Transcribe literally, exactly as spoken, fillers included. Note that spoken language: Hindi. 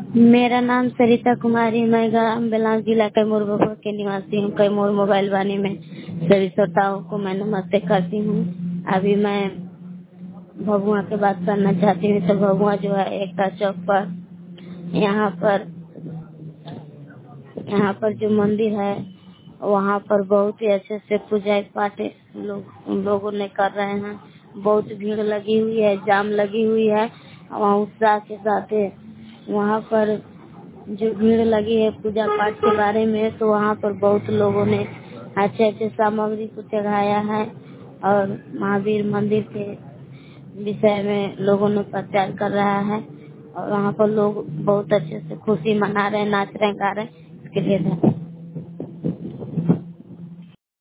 मेरा नाम सरिता कुमारी, मैं ग्राम बेलान जिला कैमूर बबुआ के निवासी हूँ। कैमूर मोबाइल वाणी में सभी श्रोताओं को मैं नमस्ते करती हूँ। अभी मैं भभुआ की बात करना चाहती हूँ। तो भभुआ जो है एकता चौक पर, यहाँ पर यहाँ पर जो मंदिर है वहाँ पर बहुत ही अच्छे से पूजा पाठ लोग लोगों ने कर रहे हैं। बहुत भीड़ लगी हुई है, जाम लगी हुई है। वहाँ उत्साह के साथ वहाँ पर जो भीड़ लगी है पूजा पाठ के बारे में, तो वहाँ पर बहुत लोगों ने अच्छे अच्छे सामग्री को चढ़ाया है और महावीर मंदिर के विषय में लोगों ने प्रचार कर रहा है और वहाँ पर लोग बहुत अच्छे से खुशी मना रहे हैं, नाच रहे हैं, गा रहे हैं। इसके लिए